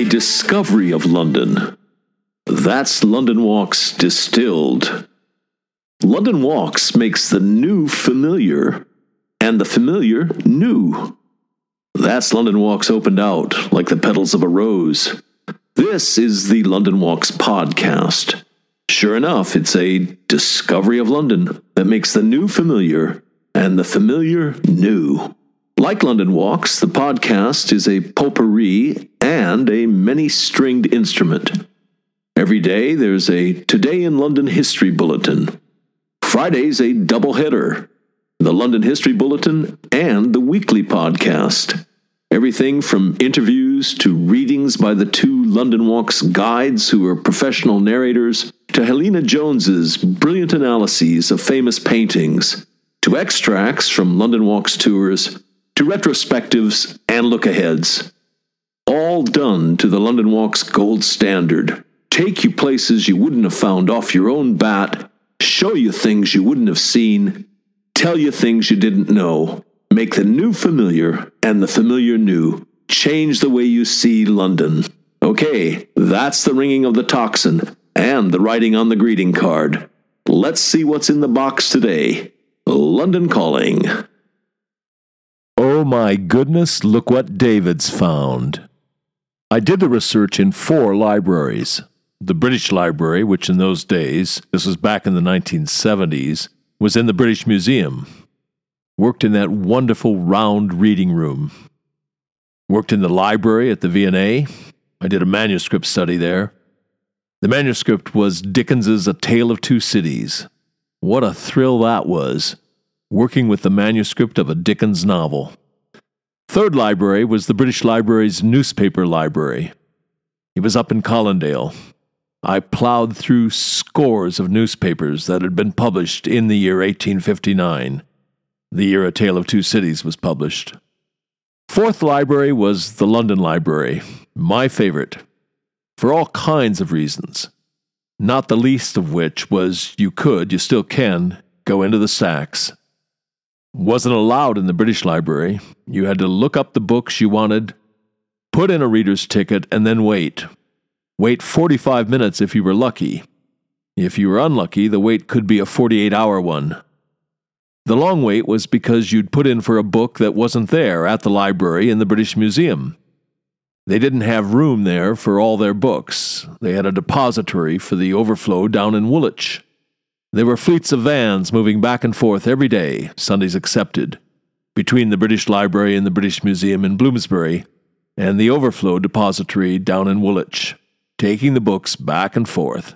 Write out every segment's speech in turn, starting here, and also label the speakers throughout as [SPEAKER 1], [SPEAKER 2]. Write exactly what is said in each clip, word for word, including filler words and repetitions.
[SPEAKER 1] discovery of London. That's London Walks Distilled. London Walks makes the new familiar, and the familiar new. That's London Walks opened out like the petals of a rose. This is the London Walks podcast. Sure enough, it's a discovery of London that makes the new familiar and the familiar new. Like London Walks, the podcast is a potpourri and a many-stringed instrument. Every day there's a Today in London History Bulletin. Friday's a doubleheader, the London History Bulletin and the weekly podcast. Everything from interviews to readings by the two London Walks guides who are professional narrators, to Helena Jones's brilliant analyses of famous paintings, to extracts from London Walks tours, to retrospectives and look-aheads. All done to the London Walks gold standard. Take you places you wouldn't have found off your own bat, show you things you wouldn't have seen, tell you things you didn't know, make the new familiar and the familiar new, change the way you see London. Okay, that's the ringing of the tocsin and the writing on the greeting card. Let's see what's in the box today. London Calling.
[SPEAKER 2] Oh my goodness, look what David's found. I did the research in four libraries. The British Library, which in those days, this was back in the nineteen seventies, was in the British Museum. Worked in that wonderful round reading room. Worked in the library at the V and A. I did a manuscript study there. The manuscript was Dickens's A Tale of Two Cities. What a thrill that was, working with the manuscript of a Dickens novel. Third library was the British Library's newspaper library. It was up in Colindale. I plowed through scores of newspapers that had been published in the year eighteen fifty-nine, the year A Tale of Two Cities was published. Fourth library was the London Library, my favorite, for all kinds of reasons, not the least of which was you could, you still can, go into the stacks. Wasn't allowed in the British Library. You had to look up the books you wanted, put in a reader's ticket, and then wait. Wait forty-five minutes if you were lucky. If you were unlucky, the wait could be a forty-eight hour one. The long wait was because you'd put in for a book that wasn't there at the library in the British Museum. They didn't have room there for all their books. They had a depository for the overflow down in Woolwich. There were fleets of vans moving back and forth every day, Sundays excepted, between the British Library and the British Museum in Bloomsbury and the overflow depository down in Woolwich, taking the books back and forth.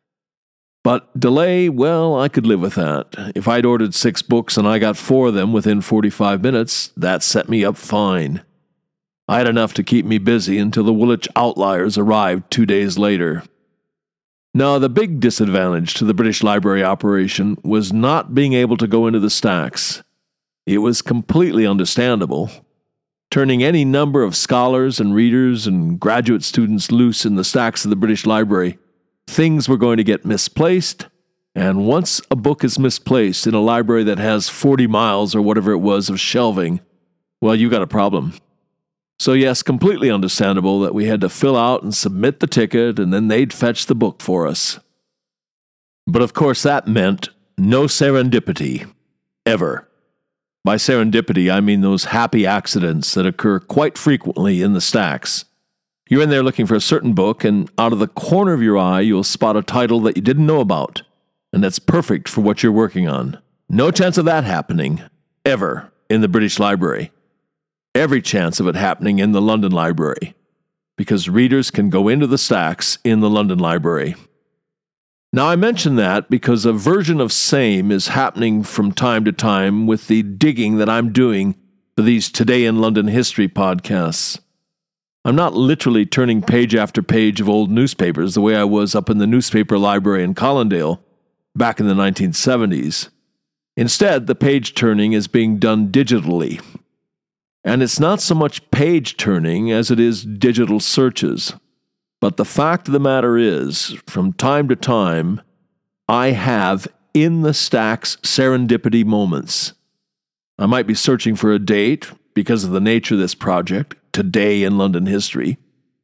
[SPEAKER 2] But delay, well, I could live with that. If I'd ordered six books and I got four of them within forty-five minutes, that set me up fine. I had enough to keep me busy until the Woolwich Outliers arrived two days later. Now, the big disadvantage to the British Library operation was not being able to go into the stacks. It was completely understandable. Turning any number of scholars and readers and graduate students loose in the stacks of the British Library, things were going to get misplaced, and once a book is misplaced in a library that has forty miles or whatever it was of shelving, well, you got a problem. So yes, completely understandable that we had to fill out and submit the ticket, and then they'd fetch the book for us. But of course that meant no serendipity, ever. By serendipity, I mean those happy accidents that occur quite frequently in the stacks. You're in there looking for a certain book, and out of the corner of your eye, you'll spot a title that you didn't know about, and that's perfect for what you're working on. No chance of that happening, ever, in the British Library. Every chance of it happening in the London Library, because readers can go into the stacks in the London Library. Now, I mention that because a version of same is happening from time to time with the digging that I'm doing for these Today in London History podcasts. I'm not literally turning page after page of old newspapers the way I was up in the newspaper library in Colindale back in the nineteen seventies. Instead, the page turning is being done digitally. And it's not so much page turning as it is digital searches. But the fact of the matter is, from time to time, I have in the stacks serendipity moments. I might be searching for a date because of the nature of this project, Today in London History.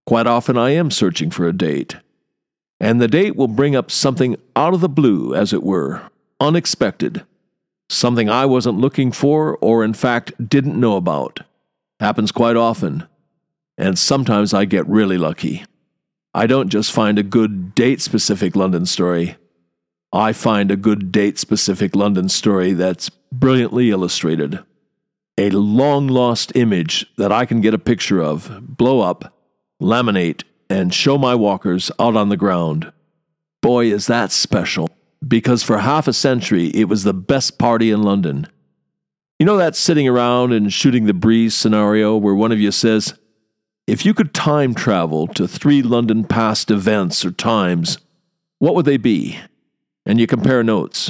[SPEAKER 2] Quite often I am searching for a date. And the date will bring up something out of the blue, as it were, unexpected. Something I wasn't looking for or in fact didn't know about. Happens quite often. And sometimes I get really lucky. I don't just find a good date-specific London story. I find a good date-specific London story that's brilliantly illustrated. A long-lost image that I can get a picture of, blow up, laminate, and show my walkers out on the ground. Boy, is that special, because for half a century it was the best party in London. You know that sitting around and shooting the breeze scenario where one of you says, if you could time travel to three London past events or times, what would they be? And you compare notes.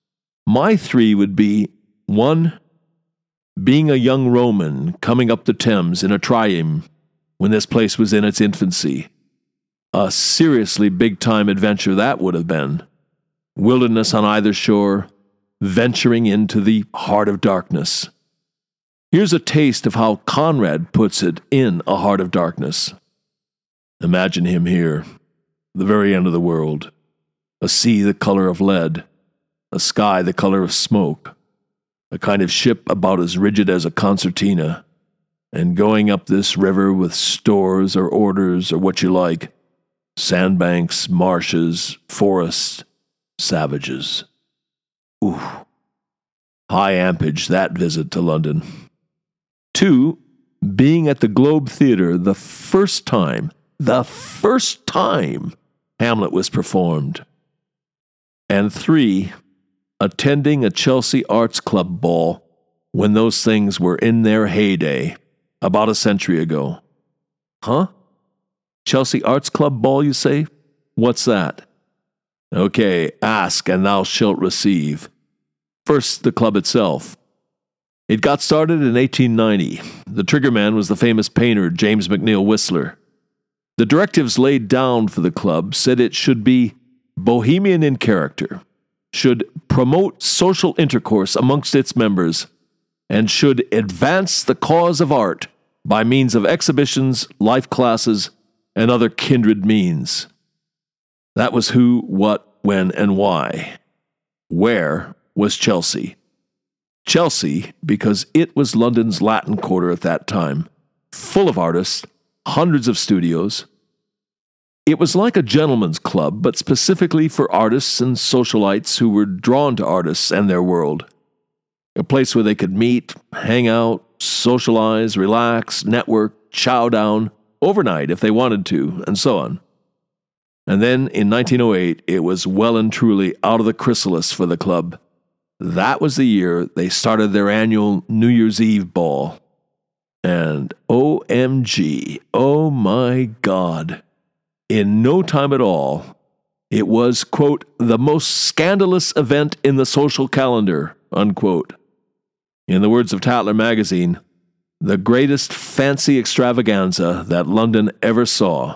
[SPEAKER 2] My three would be, one, being a young Roman coming up the Thames in a triume when this place was in its infancy. A seriously big-time adventure that would have been. Wilderness on either shore, venturing into the heart of darkness. Here's a taste of how Conrad puts it in A Heart of Darkness. Imagine him here, the very end of the world. A sea the color of lead, a sky the color of smoke, a kind of ship about as rigid as a concertina, and going up this river with stores or orders or what you like, sandbanks, marshes, forests, savages. Ooh, high ampage that visit to London. Two, being at the Globe Theatre the first time, the first time Hamlet was performed. And three, attending a Chelsea Arts Club ball when those things were in their heyday, about a century ago. Huh? Chelsea Arts Club ball, you say? What's that? Okay, ask and thou shalt receive. First, the club itself. It got started in eighteen ninety. The triggerman was the famous painter James McNeill Whistler. The directives laid down for the club said it should be bohemian in character, should promote social intercourse amongst its members, and should advance the cause of art by means of exhibitions, life classes, and other kindred means. That was who, what, when, and why. Where was Chelsea? Chelsea, because it was London's Latin Quarter at that time, full of artists, hundreds of studios. It was like a gentleman's club, but specifically for artists and socialites who were drawn to artists and their world. A place where they could meet, hang out, socialize, relax, network, chow down, overnight if they wanted to, and so on. And then in nineteen oh eight, it was well and truly out of the chrysalis for the club. That was the year they started their annual New Year's Eve ball. And O M G, oh my God, in no time at all, it was, quote, the most scandalous event in the social calendar, unquote. In the words of Tatler magazine, the greatest fancy extravaganza that London ever saw.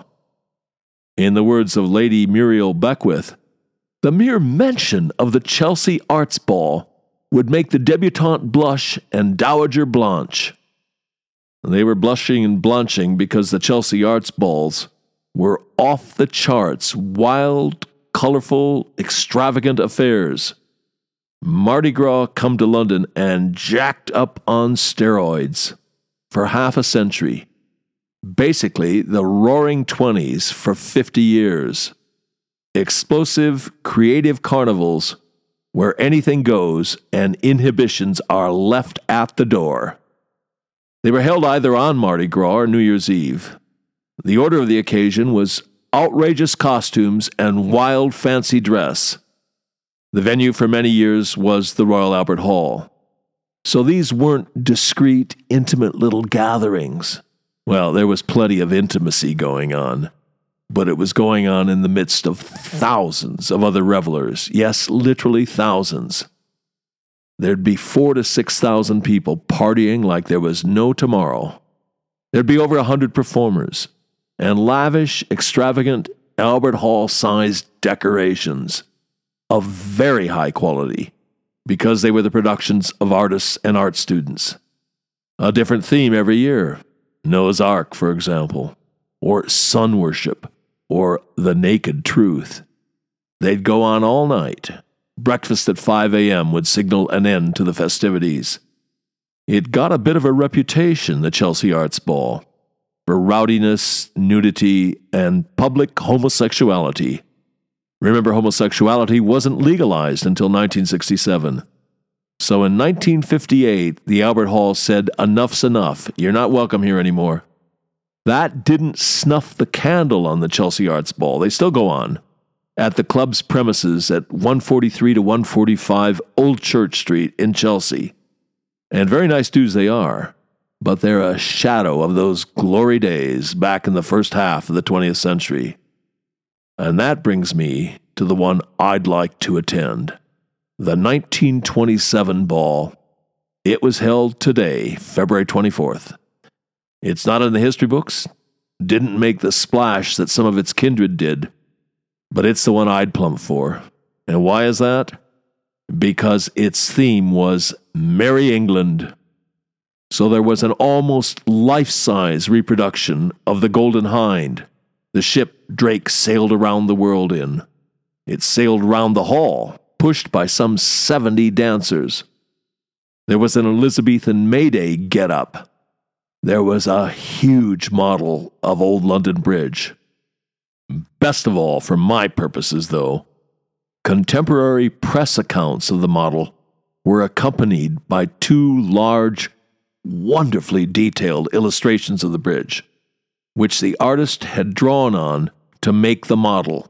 [SPEAKER 2] In the words of Lady Muriel Beckwith, the mere mention of the Chelsea Arts Ball would make the debutante blush and dowager blanch. They were blushing and blanching because the Chelsea Arts Balls were off the charts, wild, colorful, extravagant affairs. Mardi Gras come to London and jacked up on steroids for half a century. Basically, the Roaring Twenties for fifty years. Explosive, creative carnivals where anything goes and inhibitions are left at the door. They were held either on Mardi Gras or New Year's Eve. The order of the occasion was outrageous costumes and wild fancy dress. The venue for many years was the Royal Albert Hall. So these weren't discreet, intimate little gatherings. Well, there was plenty of intimacy going on, but it was going on in the midst of thousands of other revelers. Yes, literally thousands. There'd be four to six thousand people partying like there was no tomorrow. There'd be over a hundred performers, and lavish, extravagant Albert Hall-sized decorations of very high quality, because they were the productions of artists and art students. A different theme every year. Noah's Ark, for example. or sun worship, or the naked truth. They'd go on all night. Breakfast at five a.m. would signal an end to the festivities. It got a bit of a reputation, the Chelsea Arts Ball, for rowdiness, nudity, and public homosexuality. Remember, homosexuality wasn't legalized until nineteen sixty-seven. So in nineteen fifty-eight, the Albert Hall said, "Enough's enough. You're not welcome here anymore." That didn't snuff the candle on the Chelsea Arts Ball. They still go on at the club's premises at one forty-three to one forty-five Old Church Street in Chelsea. And very nice dudes they are, but they're a shadow of those glory days back in the first half of the twentieth century. And that brings me to the one I'd like to attend, the nineteen twenty-seven ball. It was held today, February twenty-fourth. It's not in the history books, didn't make the splash that some of its kindred did, but it's the one I'd plump for. And why is that? Because its theme was Merry England. So there was an almost life-size reproduction of the Golden Hind, the ship Drake sailed around the world in. It sailed round the hall, pushed by some seventy dancers. There was an Elizabethan May Day get-up. There was a huge model of Old London Bridge. Best of all, for my purposes, though, contemporary press accounts of the model were accompanied by two large, wonderfully detailed illustrations of the bridge, which the artist had drawn on to make the model.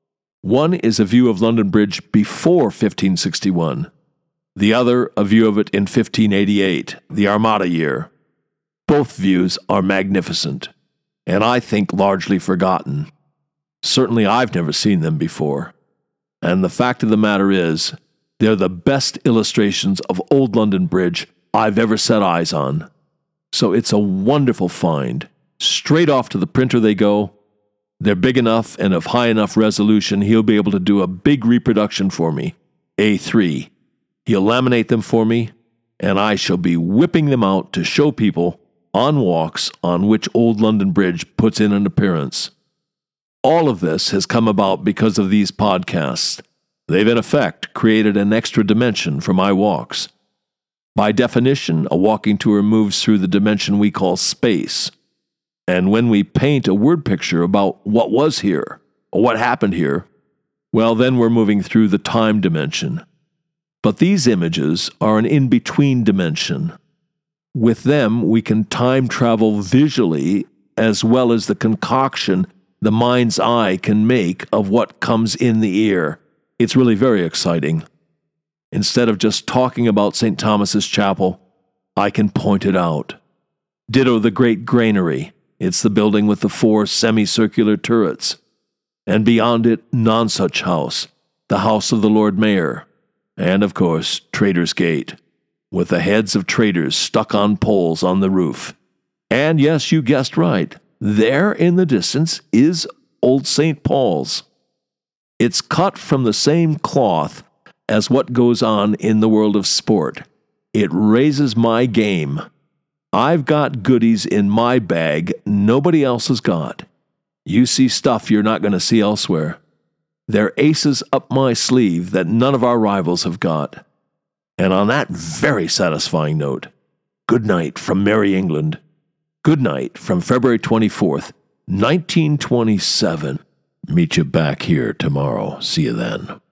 [SPEAKER 2] One is a view of London Bridge before fifteen sixty-one, the other a view of it in fifteen eighty-eight, the Armada year. Both views are magnificent, and I think largely forgotten. Certainly I've never seen them before. And the fact of the matter is, they're the best illustrations of Old London Bridge I've ever set eyes on. So it's a wonderful find. Straight off to the printer they go. They're big enough and of high enough resolution he'll be able to do a big reproduction for me, A three. He'll laminate them for me, and I shall be whipping them out to show people on walks on which Old London Bridge puts in an appearance. All of this has come about because of these podcasts. They've in effect created an extra dimension for my walks. By definition, a walking tour moves through the dimension we call space. And when we paint a word picture about what was here, or what happened here, well, then we're moving through the time dimension. But these images are an in-between dimension. With them, we can time travel visually as well as the concoction the mind's eye can make of what comes in the ear. It's really very exciting. Instead of just talking about Saint Thomas's Chapel, I can point it out. Ditto the Great Granary. It's the building with the four semicircular turrets. And beyond it, Nonsuch House, the house of the Lord Mayor. And, of course, Traitors' Gate, with the heads of traitors stuck on poles on the roof. And yes, you guessed right. There in the distance is Old Saint Paul's. It's cut from the same cloth as what goes on in the world of sport. It raises my game. I've got goodies in my bag nobody else has got. You see stuff you're not going to see elsewhere. They're aces up my sleeve that none of our rivals have got. And on that very satisfying note, good night from Merry England. Good night from February twenty-fourth, nineteen twenty-seven. Meet you back here tomorrow. See you then.